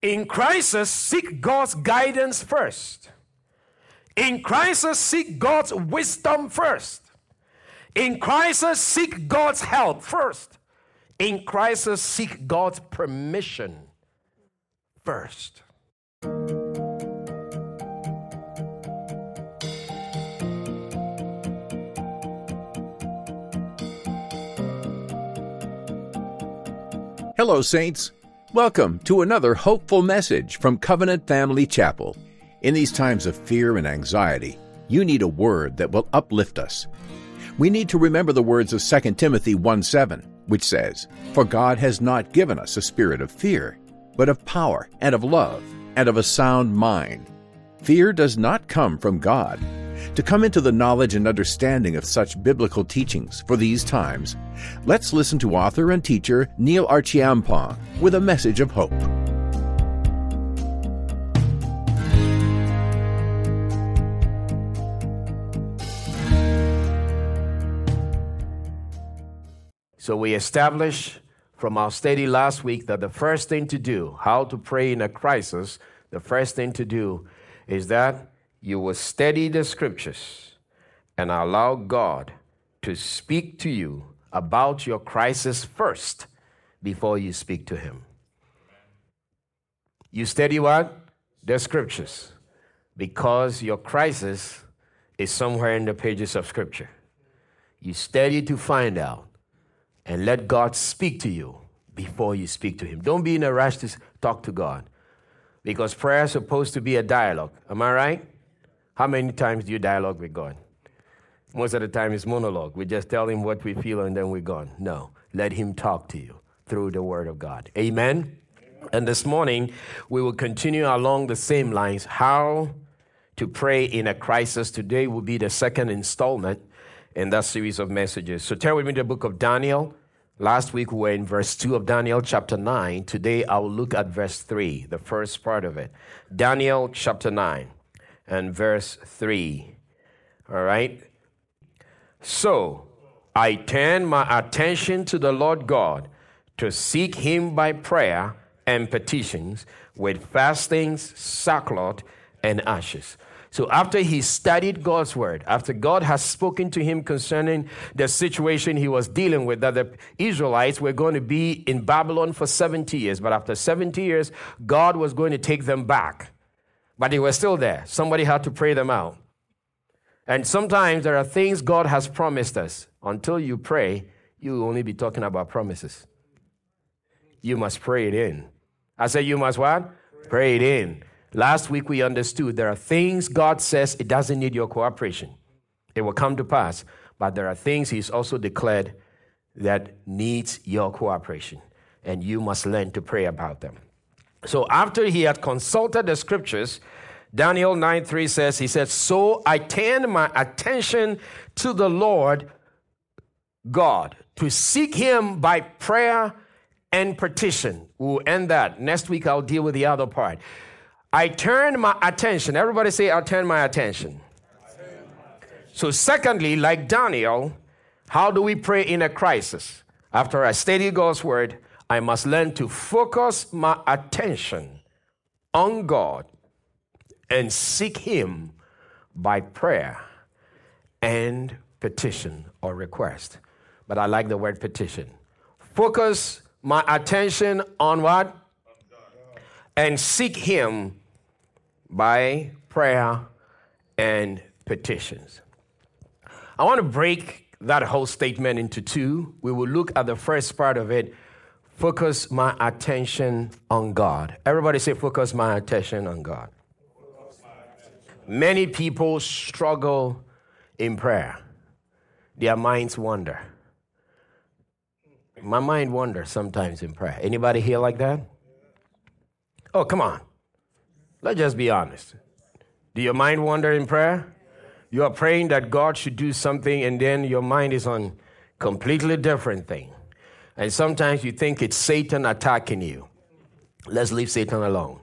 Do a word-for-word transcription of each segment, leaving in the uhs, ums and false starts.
In crisis, seek God's guidance first. In crisis, seek God's wisdom first. In crisis, seek God's help first. In crisis, seek God's permission first. Hello, Saints. Welcome to another hopeful message from Covenant Family Chapel. In these times of fear and anxiety, you need a word that will uplift us. We need to remember the words of Second Timothy one seven, which says, "For God has not given us a spirit of fear, but of power and of love and of a sound mind." Fear does not come from God. To come into the knowledge and understanding of such biblical teachings for these times, let's listen to author and teacher Neil Archiampong with a message of hope. So we established from our study last week that the first thing to do, how to pray in a crisis, the first thing to do is that you will study the scriptures and allow God to speak to you about your crisis first before you speak to him. You study what? The scriptures. Because your crisis is somewhere in the pages of scripture. You study to find out and let God speak to you before you speak to him. Don't be in a rush to talk to God, because prayer is supposed to be a dialogue. Am I right? How many times do you dialogue with God? Most of the time it's monologue. We just tell him what we feel and then we're gone. No, let him talk to you through the word of God. Amen? Amen. And this morning, we will continue along the same lines, how to pray in a crisis. Today will be the second installment in that series of messages. So turn with me to the book of Daniel. Last week we were in verse two of Daniel chapter nine. Today I will look at verse three, the first part of it. Daniel chapter nine. And verse three, all right? So I turn my attention to the Lord God to seek him by prayer and petitions with fastings, sackcloth, and ashes. So after he studied God's word, after God has spoken to him concerning the situation he was dealing with, that the Israelites were going to be in Babylon for seventy years, but after seventy years, God was going to take them back. But they were still there. Somebody had to pray them out. And sometimes there are things God has promised us. Until you pray, you will only be talking about promises. You must pray it in. I said you must what? Pray it in. Last week we understood there are things God says it doesn't need your cooperation. It will come to pass. But there are things he's also declared that needs your cooperation. And you must learn to pray about them. So after he had consulted the scriptures, Daniel nine three says, he said, so I turned my attention to the Lord God to seek him by prayer and petition. We'll end that. Next week I'll deal with the other part. I turned my attention. Everybody say, I turned my attention. So secondly, like Daniel, how do we pray in a crisis? After I study God's word, I must learn to focus my attention on God and seek him by prayer and petition or request. But I like the word petition. Focus my attention on what? And seek him by prayer and petitions. I want to break that whole statement into two. We will look at the first part of it. Focus my attention on God. Everybody say, focus my attention on God. Many people struggle in prayer. Their minds wander. My mind wanders sometimes in prayer. Anybody here like that? Oh, come on. Let's just be honest. Do your mind wander in prayer? You are praying that God should do something, and then your mind is on completely different thing. And sometimes you think it's Satan attacking you. Let's leave Satan alone.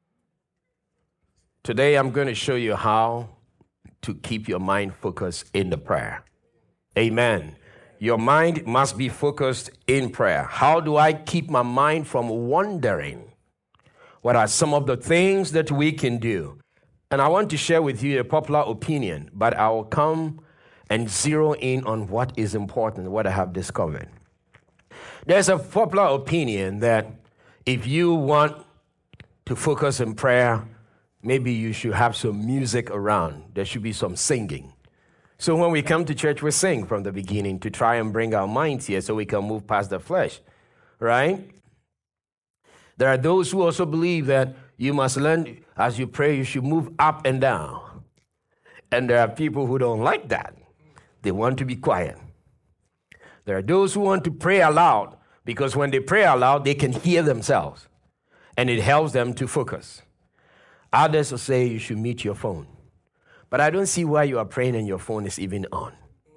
Today I'm going to show you how to keep your mind focused in the prayer. Amen. Your mind must be focused in prayer. How do I keep my mind from wandering? What are some of the things that we can do? And I want to share with you a popular opinion, but I will come and zero in on what is important, what I have discovered. There's a popular opinion that if you want to focus in prayer, maybe you should have some music around. There should be some singing. So when we come to church, we sing from the beginning to try and bring our minds here so we can move past the flesh, right? There are those who also believe that you must learn, as you pray, you should move up and down. And there are people who don't like that. They want to be quiet. There are those who want to pray aloud because when they pray aloud, they can hear themselves. And it helps them to focus. Others will say you should mute your phone. But I don't see why you are praying and your phone is even on.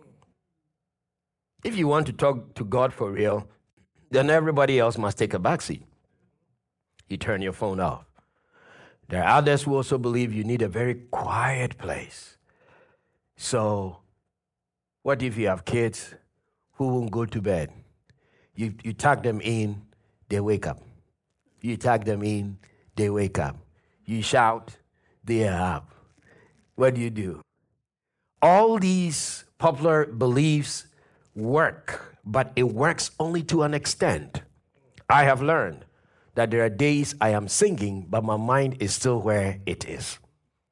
If you want to talk to God for real, then everybody else must take a backseat. You turn your phone off. There are others who also believe you need a very quiet place. So, what if you have kids who won't go to bed? You, you tuck them in, they wake up. You tuck them in, they wake up. You shout, they are up. What do you do? All these popular beliefs work, but it works only to an extent. I have learned that there are days I am singing, but my mind is still where it is.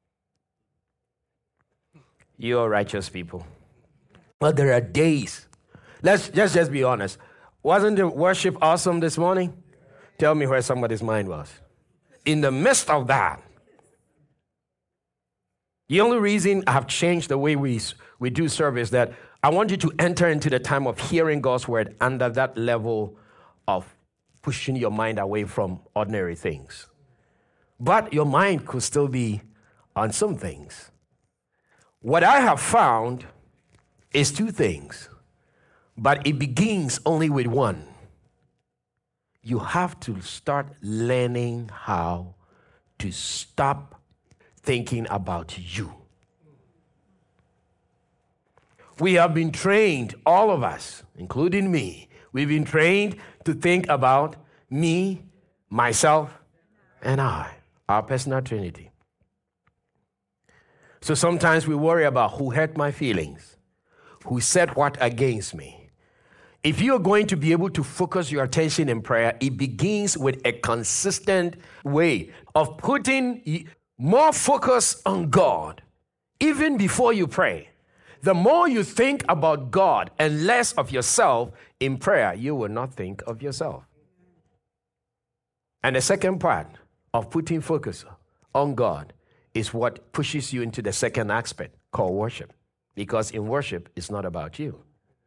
You are righteous people. But there are days. Let's just, just be honest. Wasn't the worship awesome this morning? Tell me where somebody's mind was. In the midst of that, the only reason I have changed the way we, we do service that I want you to enter into the time of hearing God's word under that level of pushing your mind away from ordinary things. But your mind could still be on some things. What I have found is two things, but it begins only with one. You have to start learning how to stop thinking about you. We have been trained, all of us, including me, we've been trained to think about me, myself, and I, our personal trinity. So sometimes we worry about who hurt my feelings, who said what against me. If you're going to be able to focus your attention in prayer, it begins with a consistent way of putting more focus on God, even before you pray. The more you think about God and less of yourself in prayer, you will not think of yourself. And the second part of putting focus on God is what pushes you into the second aspect called worship. Because in worship, it's not about you.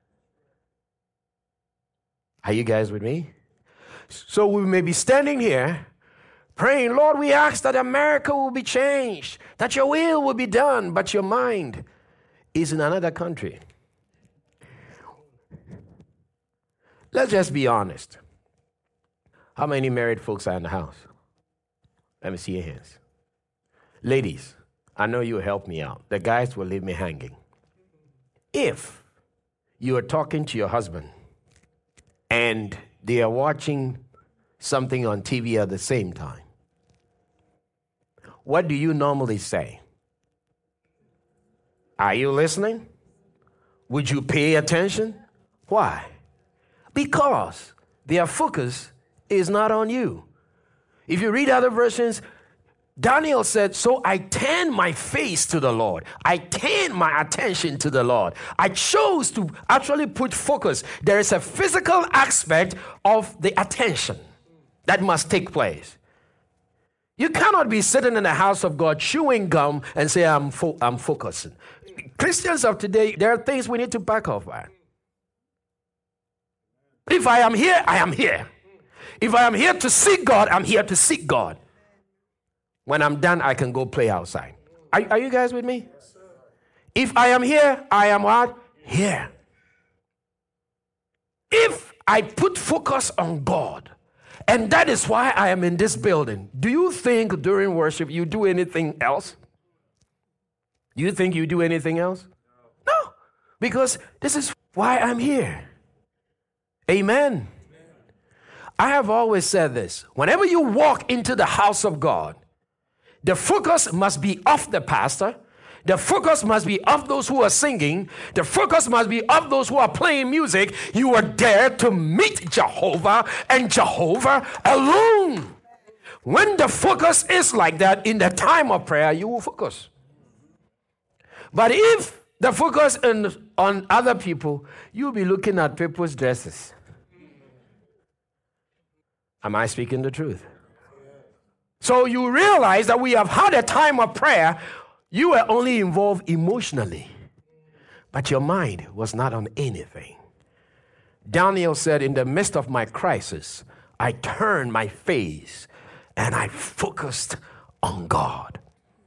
Are you guys with me? So we may be standing here praying, Lord, we ask that America will be changed, that your will will be done, but your mind is in another country. Let's just be honest. How many married folks are in the house? Let me see your hands. Ladies, I know you'll help me out. The guys will leave me hanging. If you are talking to your husband and they are watching something on T V at the same time, what do you normally say? Are you listening? Would you pay attention? Why? Because their focus is not on you. If you read other versions, Daniel said, so I turned my face to the Lord. I turned my attention to the Lord. I chose to actually put focus. There is a physical aspect of the attention that must take place. You cannot be sitting in the house of God chewing gum and say, I'm, fo- I'm focusing. Christians of today, there are things we need to back off at. If I am here, I am here. If I am here to seek God, I'm here to seek God. When I'm done, I can go play outside. Are, are you guys with me? Yes, sir. If I am here, I am what? Here. If I put focus on God, and that is why I am in this building, do you think during worship you do anything else? Do you think you do anything else? No. No, because this is why I'm here. Amen. Amen. I have always said this. Whenever you walk into the house of God, the focus must be off the pastor. The focus must be of those who are singing. The focus must be of those who are playing music. You are there to meet Jehovah and Jehovah alone. When the focus is like that, in the time of prayer, you will focus. But if the focus is on other people, you'll be looking at people's dresses. Am I speaking the truth? So you realize that we have had a time of prayer. You were only involved emotionally, but your mind was not on anything. Daniel said, in the midst of my crisis, I turned my face and I focused on God.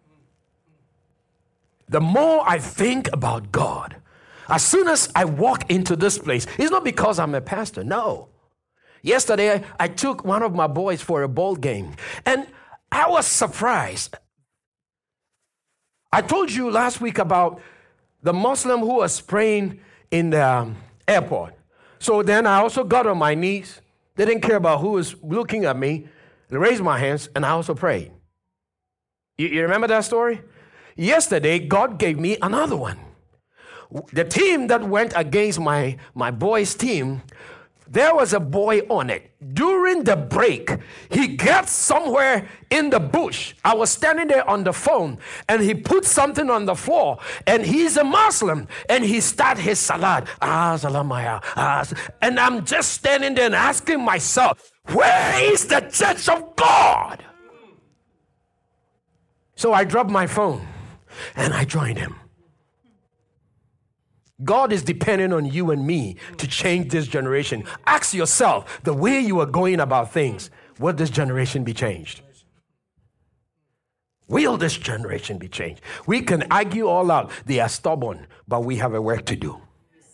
The more I think about God, as soon as I walk into this place, it's not because I'm a pastor, no. Yesterday, I, I took one of my boys for a ball game, and I was surprised. I told you last week about the Muslim who was praying in the um, airport. So then I also got on my knees. They didn't care about who was looking at me. I raised my hands, and I also prayed. You, you remember that story? Yesterday, God gave me another one. The team that went against my, my boys' team, there was a boy on it. During the break, he gets somewhere in the bush. I was standing there on the phone, and he put something on the floor, and he's a Muslim, and he started his salat. Ah, salamaya. Ah, and I'm just standing there and asking myself, where is the church of God? So I dropped my phone, and I joined him. God is depending on you and me to change this generation. Ask yourself, the way you are going about things, will this generation be changed? Will this generation be changed? We can argue all out. They are stubborn, but we have a work to do.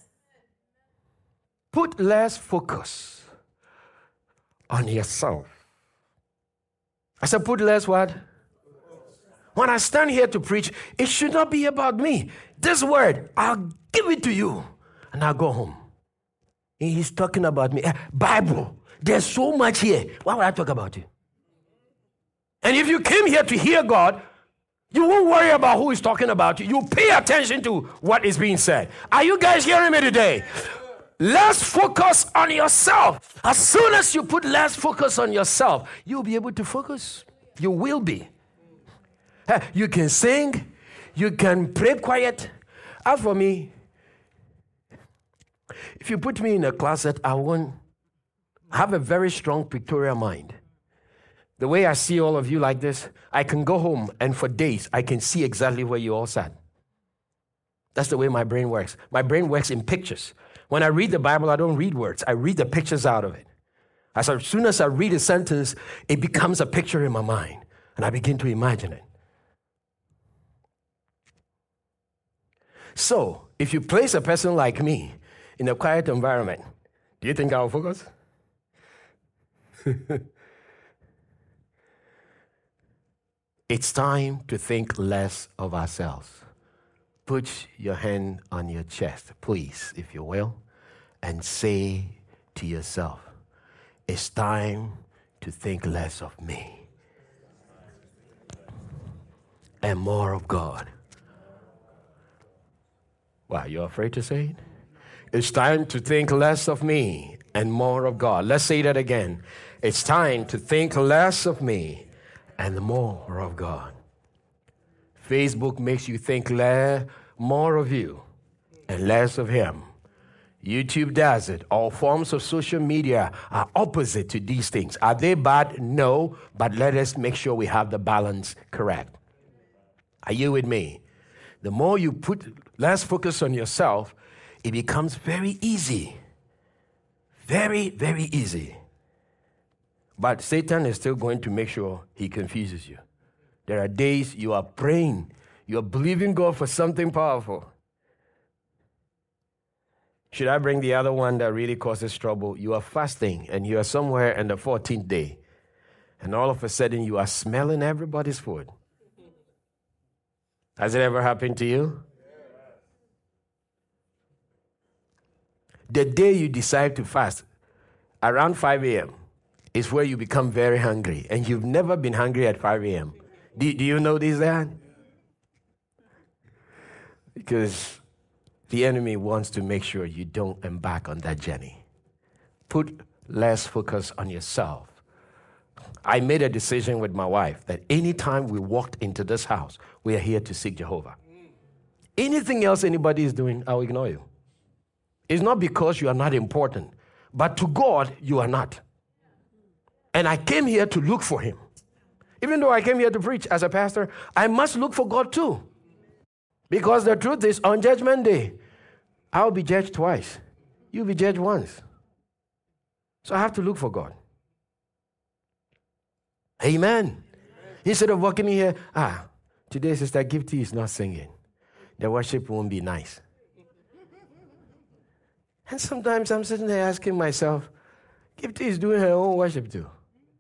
Put less focus on yourself. I said, put less what? When I stand here to preach, it should not be about me. This word, I'll give it to you, and I'll go home. He's talking about me. Bible, there's so much here. Why would I talk about you? And if you came here to hear God, you won't worry about who is talking about you. You pay attention to what is being said. Are you guys hearing me today? Let's focus on yourself. As soon as you put less focus on yourself, you'll be able to focus. You will be. You can sing. You can pray quiet. As for me, if you put me in a closet, I won't have a very strong pictorial mind. The way I see all of you like this, I can go home and for days, I can see exactly where you all sat. That's the way my brain works. My brain works in pictures. When I read the Bible, I don't read words. I read the pictures out of it. As soon as I read a sentence, it becomes a picture in my mind, and I begin to imagine it. So, if you place a person like me in a quiet environment, do you think I will focus? It's time to think less of ourselves. Put your hand on your chest, please, if you will, and say to yourself, it's time to think less of me and more of God. Wow, you're afraid to say it? It's time to think less of me and more of God. Let's say that again. It's time to think less of me and more of God. Facebook makes you think less, more of you and less of Him. YouTube does it. All forms of social media are opposite to these things. Are they bad? No, but let us make sure we have the balance correct. Are you with me? The more you put less focus on yourself, it becomes very easy. Very, very easy. But Satan is still going to make sure he confuses you. There are days you are praying, you are believing God for something powerful. Should I bring the other one that really causes trouble? You are fasting and you are somewhere in the fourteenth day. And all of a sudden you are smelling everybody's food. Has it ever happened to you? The day you decide to fast, around five a.m., is where you become very hungry. And you've never been hungry at five a.m. Do, do you notice that? Because the enemy wants to make sure you don't embark on that journey. Put less focus on yourself. I made a decision with my wife that anytime we walked into this house, we are here to seek Jehovah. Anything else anybody is doing, I'll ignore you. It's not because you are not important, but to God, you are not. And I came here to look for him. Even though I came here to preach as a pastor, I must look for God too. Because the truth is, on Judgment Day, I'll be judged twice. You'll be judged once. So I have to look for God. Amen. Amen. Instead of walking in here, ah, today Sister Gifty is not singing. The worship won't be nice. And sometimes I'm sitting there asking myself, Gifty is doing her own worship too.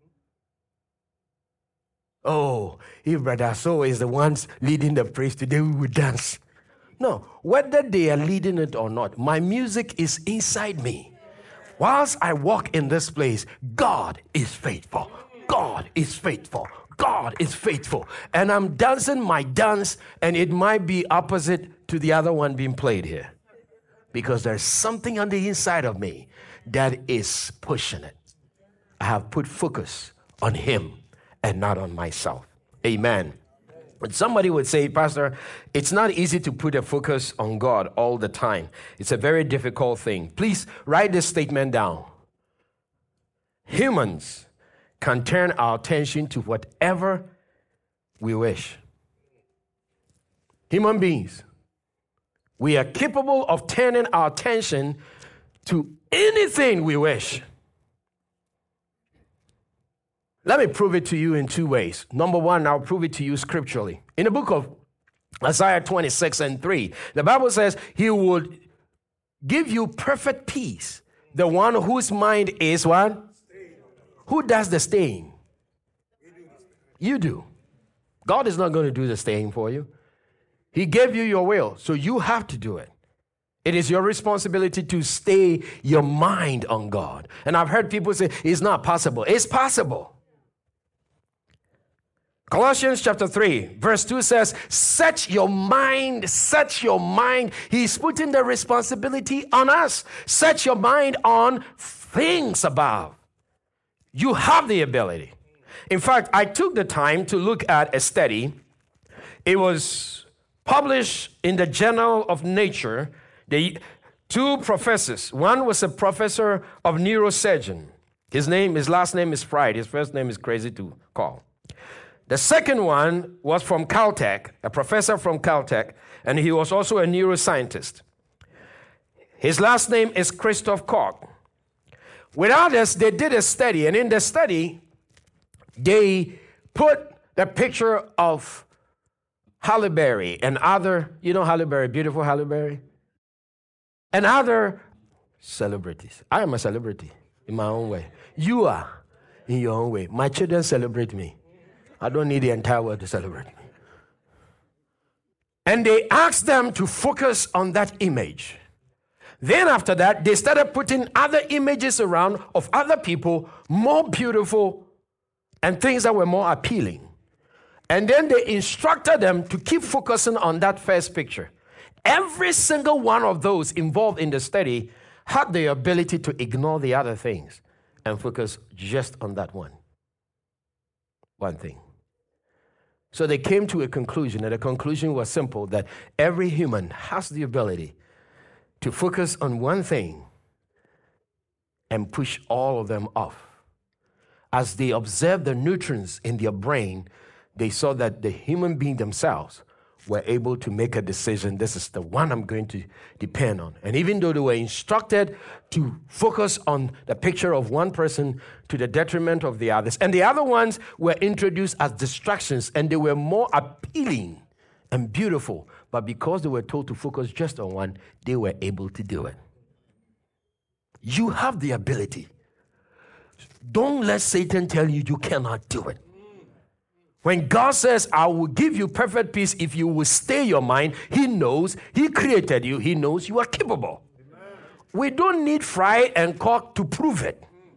Oh, if Brother So is the ones leading the praise today, we will dance. No, whether they are leading it or not, my music is inside me. Whilst I walk in this place, God is faithful. God is faithful. God is faithful. And I'm dancing my dance, and it might be opposite to the other one being played here. Because there's something on the inside of me that is pushing it. I have put focus on him and not on myself. Amen. But somebody would say, Pastor, it's not easy to put a focus on God all the time. It's a very difficult thing. Please write this statement down. Humans can turn our attention to whatever we wish. Human beings, we are capable of turning our attention to anything we wish. Let me prove it to you in two ways. Number one, I'll prove it to you scripturally. In the book of Isaiah twenty-six and three, the Bible says he would give you perfect peace. The one whose mind is what? Who does the staying? You do. God is not going to do the staying for you. He gave you your will, so you have to do it. It is your responsibility to stay your mind on God. And I've heard people say, it's not possible. It's possible. Colossians chapter three, verse two says, set your mind, set your mind. He's putting the responsibility on us. Set your mind on things above. You have the ability. In fact, I took the time to look at a study. It was published in the Journal of Nature. The two professors, one was a professor of neurosurgeon. His name, his last name is Fried. His first name is crazy to call. The second one was from Caltech, a professor from Caltech, and he was also a neuroscientist. His last name is Christoph Koch. With others, they did a study, and in the study, they put the picture of Halle Berry and other, you know Halle Berry, beautiful Halle Berry, and other celebrities. I am a celebrity in my own way. You are in your own way. My children celebrate me. I don't need the entire world to celebrate me. And they asked them to focus on that image. Then after that, they started putting other images around of other people, more beautiful and things that were more appealing. And then they instructed them to keep focusing on that first picture. Every single one of those involved in the study had the ability to ignore the other things and focus just on that one. One thing. So they came to a conclusion, and the conclusion was simple, that every human has the ability to focus on one thing and push all of them off. As they observed the nutrients in their brain, they saw that the human being themselves were able to make a decision. This is the one I'm going to depend on. And even though they were instructed to focus on the picture of one person to the detriment of the others, and the other ones were introduced as distractions, and they were more appealing and beautiful. But because they were told to focus just on one, they were able to do it. You have the ability. Don't let Satan tell you you cannot do it. When God says, I will give you perfect peace if you will stay your mind, he knows, he created you, he knows you are capable. Amen. We don't need Fry and Koch to prove it.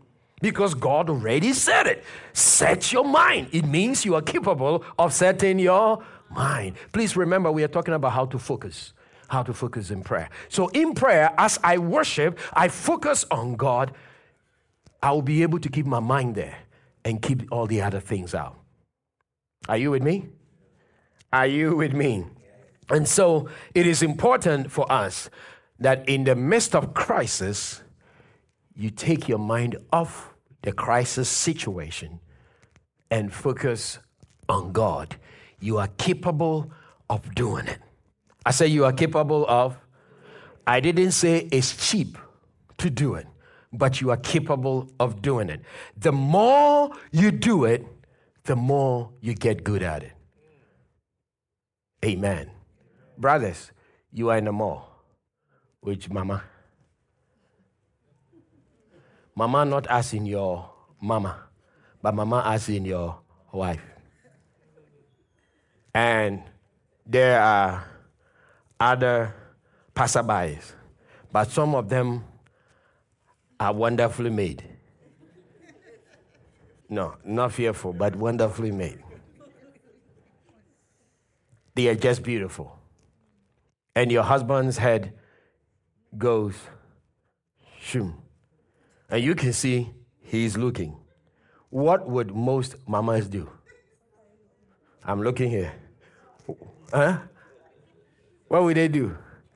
Because God already said it. Set your mind. It means you are capable of setting your mind. Please remember, we are talking about how to focus. How to focus in prayer. So in prayer, as I worship, I focus on God. I will be able to keep my mind there and keep all the other things out. Are you with me? Are you with me? And so it is important for us that in the midst of crisis, you take your mind off the crisis situation and focus on God. You are capable of doing it. I say you are capable of. I didn't say it's cheap to do it, but you are capable of doing it. The more you do it, the more you get good at it. Amen. Brothers, you are in the mall. Which mama? Mama not as in your mama, but mama as in your wife. And there are other passerbys, but some of them are wonderfully made. No, not fearful, but wonderfully made. They are just beautiful. And your husband's head goes, shoom. And you can see he's looking. What would most mamas do? I'm looking here. Huh? What would they do?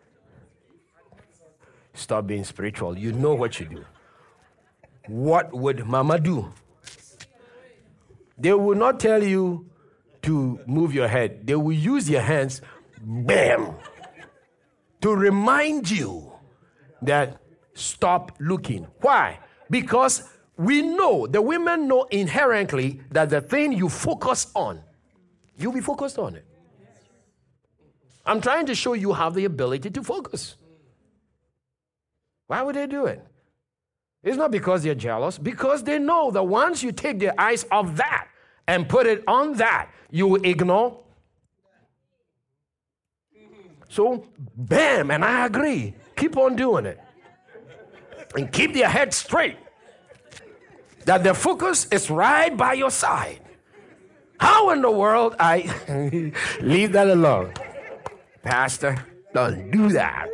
Stop being spiritual. You know what you do. What would mama do? They will not tell you to move your head. They will use your hands, bam, to remind you that stop looking. Why? Because we know, the women know inherently that the thing you focus on, you'll be focused on it. I'm trying to show you have the ability to focus. Why would they do it? It's not because they're jealous, because they know that once you take their eyes off that and put it on that, you will ignore. So, bam, and I agree. Keep on doing it. And keep their head straight. That the focus is right by your side. How in the world I leave that alone? Pastor, don't do that.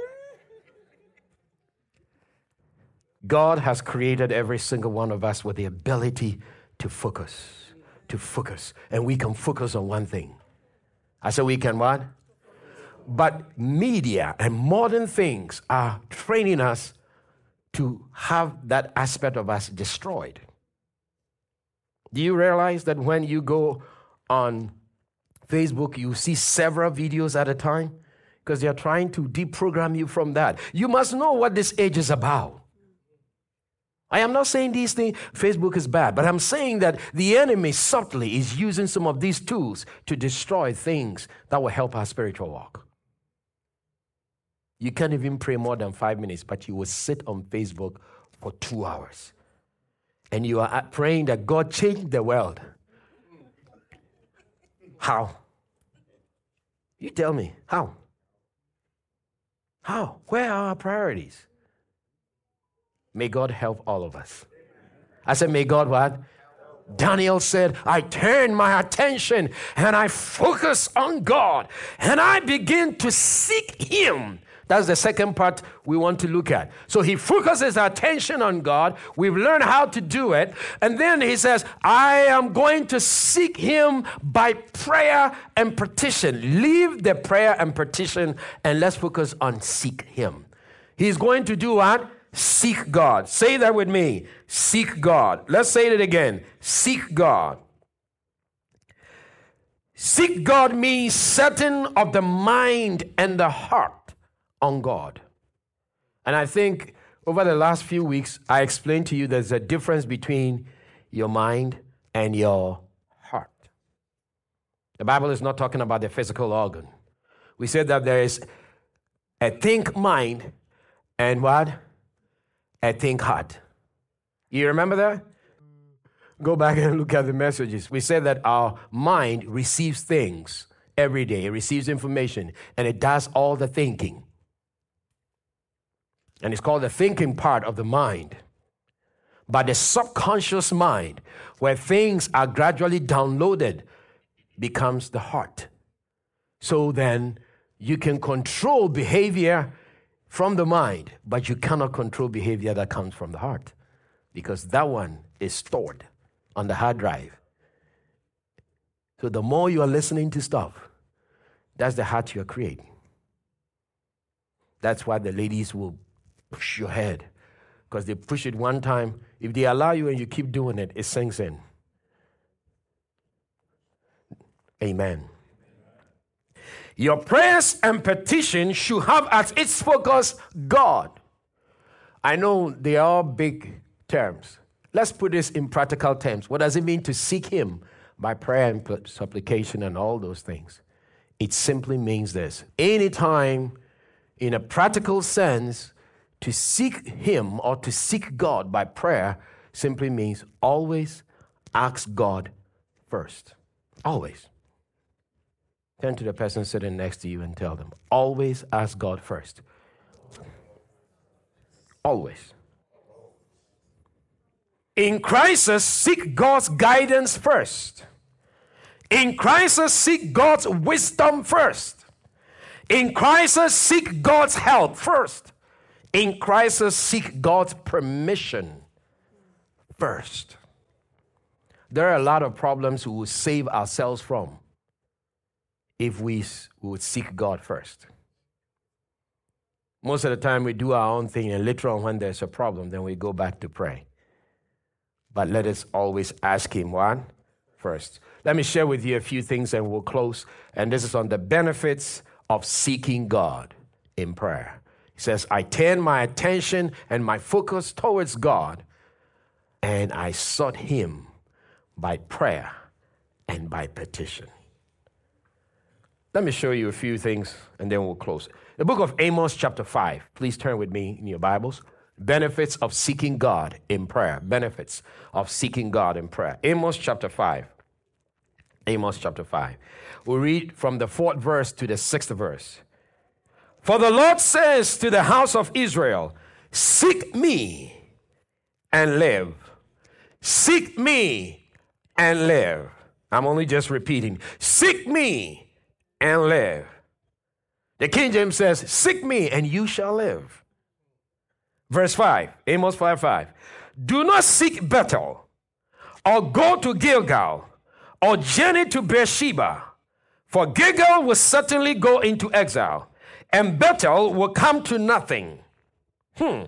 God has created every single one of us with the ability to focus. To focus. And we can focus on one thing. I said we can what? But media and modern things are training us to have that aspect of us destroyed. Do you realize that when you go on Facebook, you see several videos at a time? Because they are trying to deprogram you from that. You must know what this age is about. I am not saying these things, Facebook is bad, but I'm saying that the enemy subtly is using some of these tools to destroy things that will help our spiritual walk. You can't even pray more than five minutes, but you will sit on Facebook for two hours. And you are praying that God change the world. How? You tell me, how? How? Where are our priorities? May God help all of us. I said, may God what? Daniel said, I turn my attention and I focus on God and I begin to seek Him. That's the second part we want to look at. So he focuses attention on God. We've learned how to do it. And then he says, I am going to seek Him by prayer and petition. Leave the prayer and petition and let's focus on seek Him. He's going to do what? Seek God. Say that with me. Seek God. Let's say it again. Seek God. Seek God means setting of the mind and the heart on God. And I think over the last few weeks, I explained to you there's a difference between your mind and your heart. The Bible is not talking about the physical organ. We said that there is a think mind and what? A think heart. You remember that? Go back and look at the messages. We said that our mind receives things every day. It receives information and it does all the thinking. And it's called the thinking part of the mind. But the subconscious mind, where things are gradually downloaded, becomes the heart. So then you can control behavior from the mind, but you cannot control behavior that comes from the heart, because that one is stored on the hard drive. So the more you are listening to stuff, that's the heart you're creating. That's why the ladies will push your head, because they push it one time. If they allow you and you keep doing it, it sinks in. Amen. Your prayers and petitions should have as its focus God. I know they are all big terms. Let's put this in practical terms. What does it mean to seek Him by prayer and supplication and all those things? It simply means this. Anytime, in a practical sense, to seek Him or to seek God by prayer simply means always ask God first. Always. Turn to the person sitting next to you and tell them, always ask God first. Always. In crisis, seek God's guidance first. In crisis, seek God's wisdom first. In crisis, seek God's help first. In crisis, seek God's permission first. There are a lot of problems we will save ourselves from if we would seek God first. Most of the time we do our own thing, and later on when there's a problem, then we go back to pray. But let us always ask Him what? First. Let me share with you a few things and we'll close. And this is on the benefits of seeking God in prayer. He says, I turned my attention and my focus towards God, and I sought Him by prayer and by petition. Let me show you a few things, and then we'll close. The book of Amos, chapter five. Please turn with me in your Bibles. Benefits of seeking God in prayer. Benefits of seeking God in prayer. Amos, chapter five. Amos, chapter five. We'll read from the fourth verse to the sixth verse. For the Lord says to the house of Israel, seek me and live. Seek me and live. I'm only just repeating. Seek me and live. The King James says, seek me and you shall live. Verse five, Amos five five. Do not seek Bethel, or go to Gilgal, or journey to Beersheba, for Gilgal will certainly go into exile, and Bethel will come to nothing. Hmm.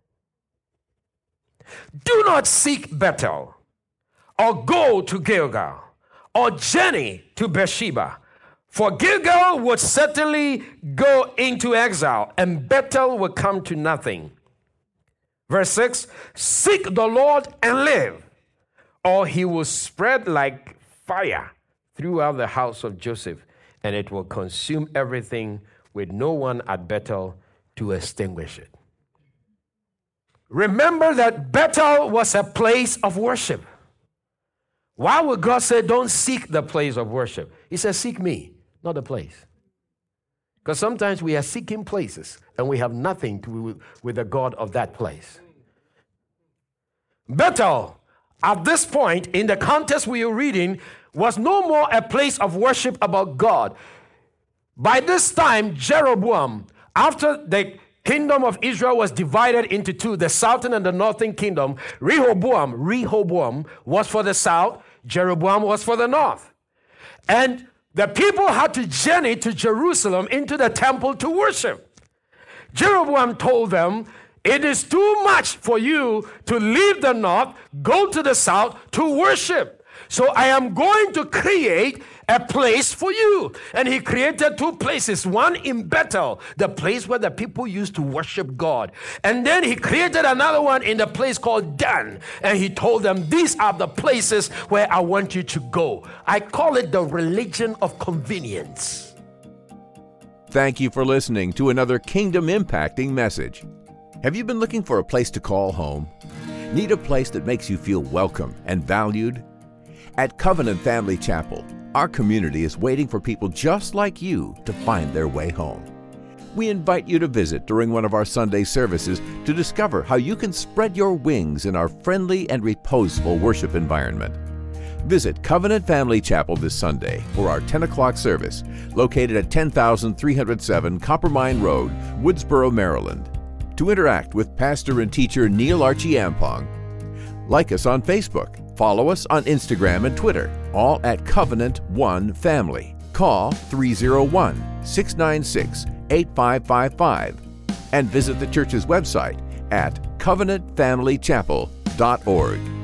Do not seek Bethel, or go to Gilgal, or journey to Beersheba, for Gilgal would certainly go into exile, and Bethel will come to nothing. Verse six, seek the Lord and live, or He will spread like fire throughout the house of Joseph, and it will consume everything with no one at Bethel to extinguish it. Remember that Bethel was a place of worship. Why would God say, don't seek the place of worship? He says, seek me, not the place. Because sometimes we are seeking places and we have nothing to do with the God of that place. Bethel, at this point, in the context we are reading, was no more a place of worship about God. By this time, Jeroboam, after the kingdom of Israel was divided into two, the southern and the northern kingdom, Rehoboam, Rehoboam was for the south, Jeroboam was for the north. And the people had to journey to Jerusalem into the temple to worship. Jeroboam told them, it is too much for you to leave the north, go to the south to worship. So I am going to create a place for you. And he created two places, one in Bethel, the place where the people used to worship God. And then he created another one in the place called Dan. And he told them, these are the places where I want you to go. I call it the religion of convenience. Thank you for listening to another Kingdom Impacting message. Have you been looking for a place to call home? Need a place that makes you feel welcome and valued? At Covenant Family Chapel, our community is waiting for people just like you to find their way home. We invite you to visit during one of our Sunday services to discover how you can spread your wings in our friendly and reposeful worship environment. Visit Covenant Family Chapel this Sunday for our ten o'clock service, located at ten thousand three hundred seven Coppermine Road, Woodsboro, Maryland. To interact with pastor and teacher Neil Archie Ampong, like us on Facebook, follow us on Instagram and Twitter, all at Covenant One Family. Call three oh one, six nine six, eight five five five and visit the church's website at covenant family chapel dot org.